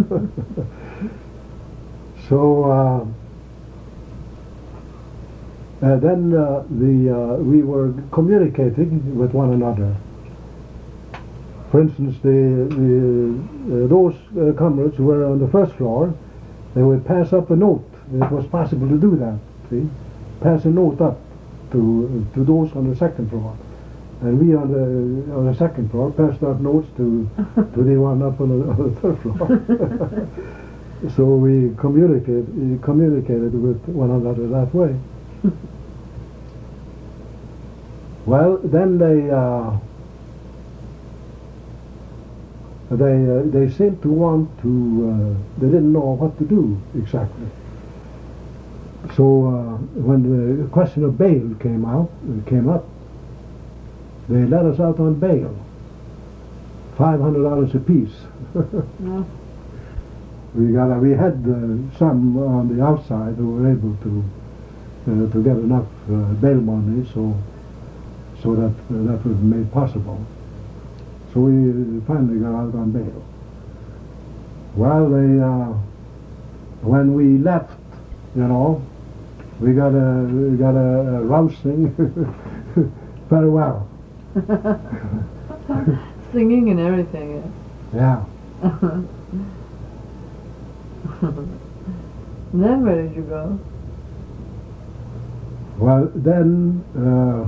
So uh, uh, then uh, the uh, we were communicating with one another. For instance, the, the uh, those uh, comrades who were on the first floor, they would pass up a note. It was possible to do that. See, pass a note up to to those on the second floor, and we on the on the second floor passed out notes to to the one up on the, on the third floor. So we communicated we communicated with one another that way. Well, then they uh, they uh, they seemed to want to. Uh, they didn't know what to do exactly. So uh, when the question of bail came out, came up, they let us out on bail, five hundred dollars apiece. Yeah. We got uh, we had uh, some on the outside who were able to uh, to get enough uh, bail money, so so that uh, that was made possible. So we finally got out on bail. Well, they uh, when we left, you know, we got a we got a, a rousing farewell. Singing and everything. Yeah. And then where did you go? Well, then uh,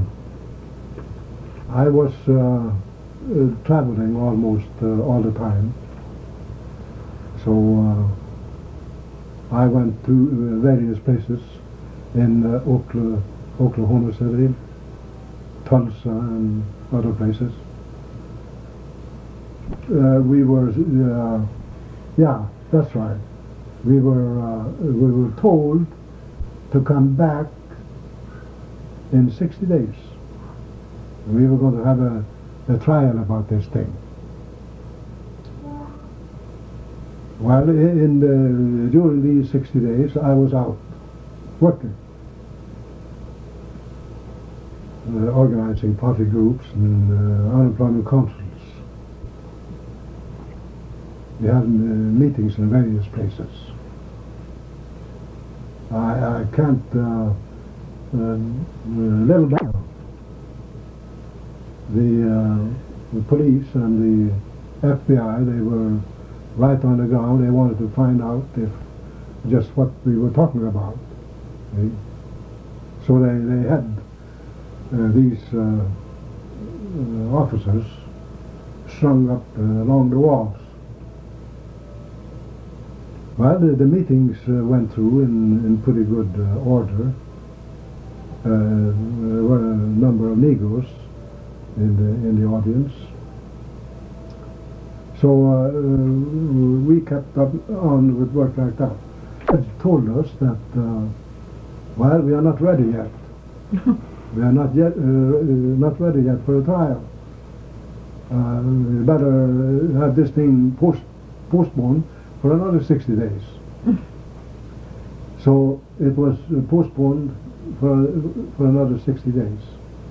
I was uh, uh, traveling almost uh, all the time. So uh, I went to uh, various places in uh, Okla- Oklahoma City, Tulsa, and other places. Uh, we were, uh, yeah, that's right. We were uh, we were told to come back in sixty days. We were going to have a, a trial about this thing. Well, in the, during these sixty days, I was out working, uh, organizing party groups and uh, unemployment councils. We had uh, meetings in various places. I, I can't, uh, uh, a little bit, the, uh, the police and the F B I. They were right on the ground. They wanted to find out if just what we were talking about. See? So they, they had uh, these uh, uh, officers strung up uh, along the walls. Well, the, the meetings uh, went through in, in pretty good uh, order. Uh, there were a number of Negroes in the, in the audience. So uh, uh, we kept up on with work like that. It told us that, uh, well, we are not ready yet. We are not yet uh, not ready yet for a trial. Uh, we better have this thing post postponed for another sixty days. So it was uh, postponed for for another sixty days.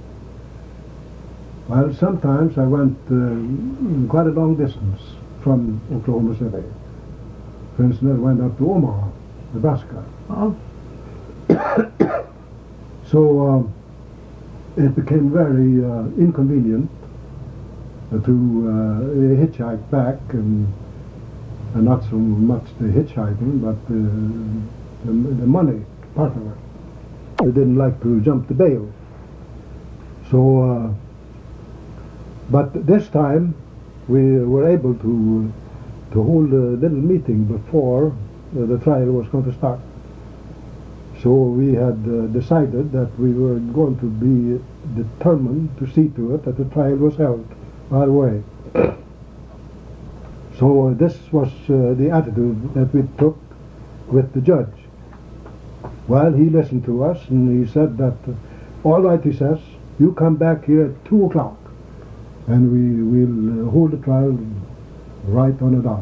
Well, sometimes I went uh, quite a long distance from Oklahoma City. For instance, I went up to Omaha, Nebraska. Oh. So um, it became very uh, inconvenient uh, to uh, hitchhike back, and, and not so much the hitchhiking, but uh, the, the money part of it. I didn't like to jump the bail. So, uh, but this time we were able to to hold a little meeting before uh, the trial was going to start. So we had uh, decided that we were going to be determined to see to it that the trial was held right away. So uh, this was uh, the attitude that we took with the judge. Well, he listened to us and he said that, uh, all right, he says, you come back here at two o'clock and we will uh, hold the trial right on the dot.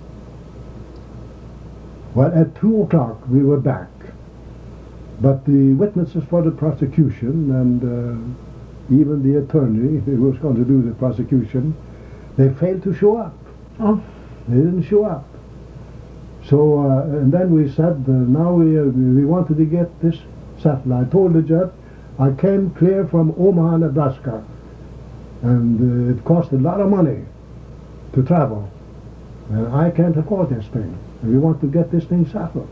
Well, at two o'clock we were back. But the witnesses for the prosecution and uh, even the attorney who was going to do the prosecution, they failed to show up. Oh. They didn't show up. So, uh, and then we said, uh, now we, uh, we wanted to get this settled. I told the judge, I came clear from Omaha, Nebraska, and uh, it cost a lot of money to travel. And I can't afford this thing. And we want to get this thing settled.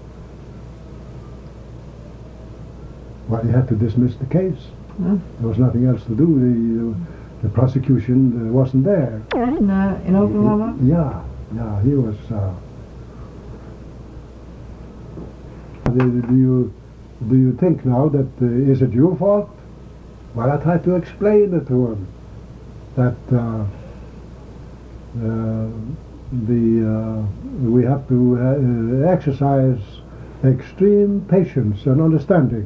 Well, you had to dismiss the case. Hmm. There was nothing else to do. The, uh, the prosecution uh, wasn't there. In, uh, in Oklahoma? Yeah, yeah, he was. Uh, do, do you do you think now that uh, is it your fault? Well, I tried to explain it to him that uh, uh, the uh, we have to uh, exercise extreme patience and understanding.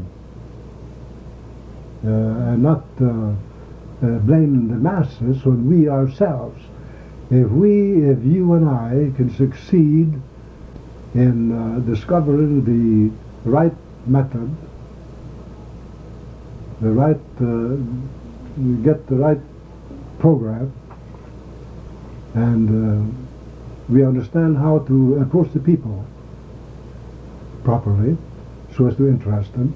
Uh, and not uh, uh, blame the masses when we ourselves, if we, if you and I can succeed in uh, discovering the right method, the right, uh, get the right program, and uh, we understand how to approach the people properly so as to interest them,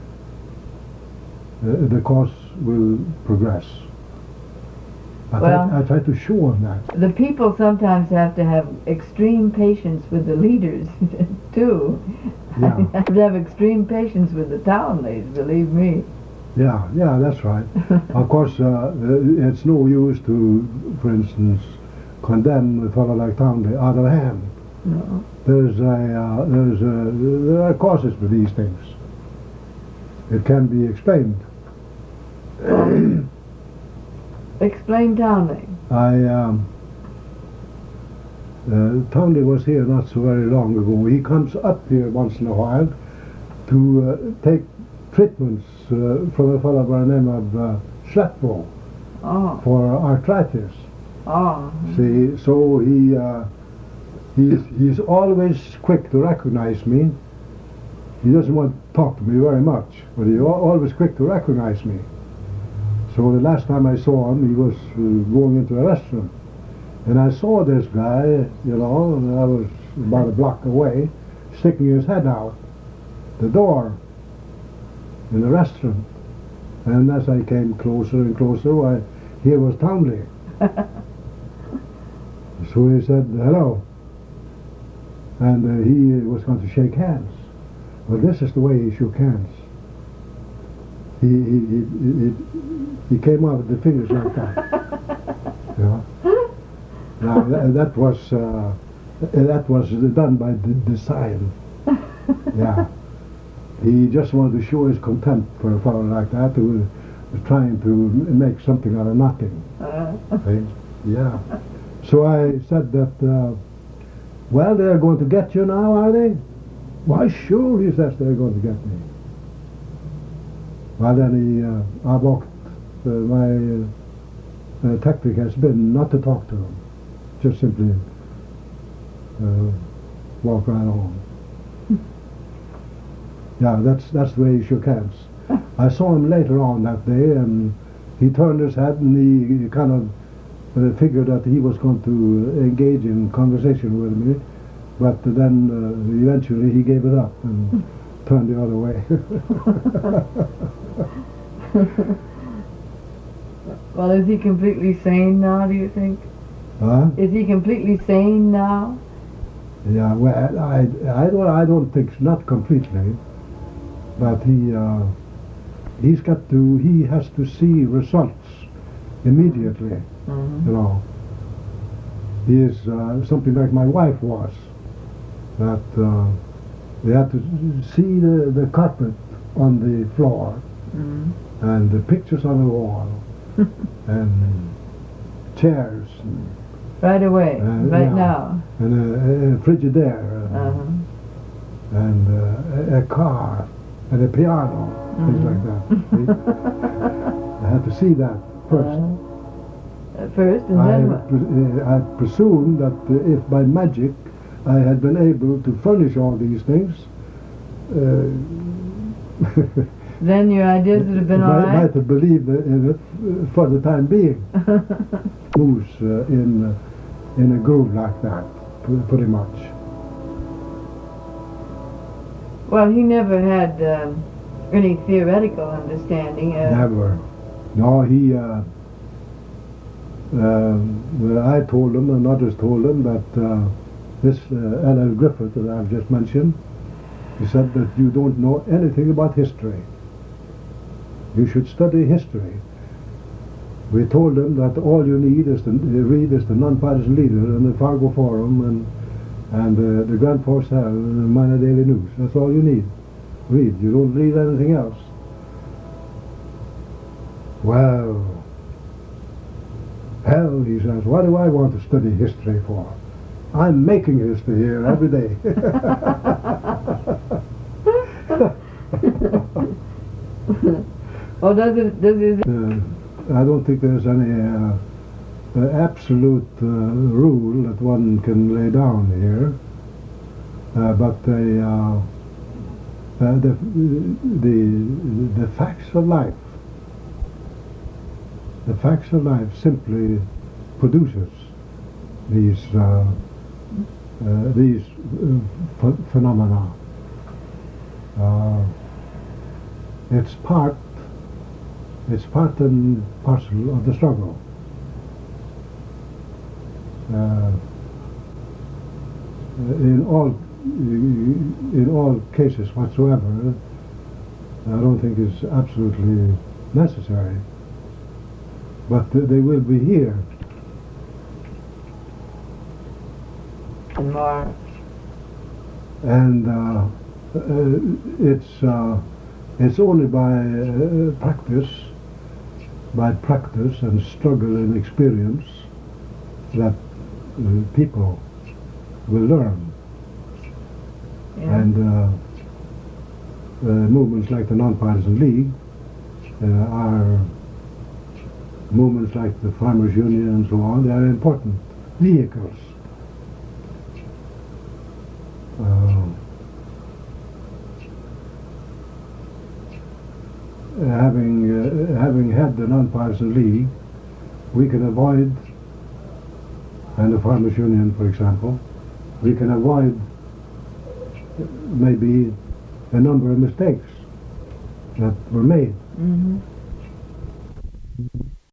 Uh, the cause will progress. I, Well, try, I try to show them that. The people sometimes have to have extreme patience with the leaders, too. Yeah. You have to have extreme patience with the Townleys, believe me. Yeah, yeah, that's right. Of course, uh, it's no use to, for instance, condemn a fellow like Townley out of hand. No. There's a, uh, there's a, there are causes for these things. It can be explained. Explain Townley. I um, uh, Townley was here not so very long ago. He comes up here once in a while to uh, take treatments uh, from a fellow by the name of uh, Schleppville Oh. for arthritis. Oh. See, so he uh, he's he's always quick to recognize me. He doesn't want to talk to me very much, but he's always quick to recognize me. So the last time I saw him, he was uh, going into a restaurant. And I saw this guy, you know, and I was about a block away, sticking his head out the door in the restaurant. And as I came closer and closer, why, here was Townley. So he said, hello. And uh, he was going to shake hands. Well, this is the way he shook hands. He, he, he, he, he came out with the fingers like that. Yeah. Now, that, that was uh, that was done by the design. Yeah. He just wanted to show his contempt for a fellow like that who was trying to make something out of nothing. Okay? Yeah. So I said that, uh, well, they're going to get you now, are they? Why, sure, he says, they're going to get me. Well, then he, uh, I walked, uh, my uh, uh, tactic has been not to talk to him, just simply uh, walk right on. Yeah, that's that's the way he shook hands. I saw him later on that day, and he turned his head and he, he kind of uh, figured that he was going to engage in conversation with me, but then uh, eventually he gave it up and turned the other way. Well, is he completely sane now, do you think? Huh? Is he completely sane now? Yeah, well, I, I, don't, I don't think, not completely, but he, uh, he's got to, he has to see results immediately, Mm-hmm. you know. He is uh, something like my wife was, that uh, they had to see the, the carpet on the floor, Mm-hmm. and the pictures on the wall, and chairs, and, Right away, Uh, right yeah. now. and a, a Frigidaire, and, Uh-huh. and uh, a, a car, and a piano, things like that. See? I had to see that first. Uh, first, and I, then what? pre- uh, I presumed that uh, if by magic I had been able to furnish all these things, uh, Then your ideas would have been all might, right? might have believed in it uh, for the time being. Moves uh, in uh, in a groove like that, p- pretty much. Well, he never had um, any theoretical understanding. Uh, Never. No, he. Uh, um, well, I told him, and others told him that uh, this uh, L L Griffith that I've just mentioned, he said that you don't know anything about history. You should study history. We told him that all you need is to read is the Nonpartisan Leader and the Fargo Forum and and uh, the Grand Force Herald and the Minor Daily News. That's all you need. Read. You don't read anything else. Well, hell, he says, what do I want to study history for? I'm making history here every day. Oh, does it? Does it? Uh, I don't think there's any uh, uh, absolute uh, rule that one can lay down here, uh, but the, uh, uh, the the the facts of life, the facts of life simply produces these uh, uh, these uh, ph- phenomena. Uh, it's part. It's part and parcel of the struggle. Uh, in all in all cases whatsoever, I don't think it's absolutely necessary. But uh, they will be here. And more. And uh, uh, it's uh, it's only by uh, practice. by practice and struggle and experience that uh, people will learn. Yeah. And uh, uh, movements like the Nonpartisan League uh, are movements like the Farmers Union and so on. They are important vehicles. Uh, Uh, having uh, having had the Nonpartisan League, we can avoid, and the Farmers Union, for example, we can avoid maybe a number of mistakes that were made. Mm-hmm.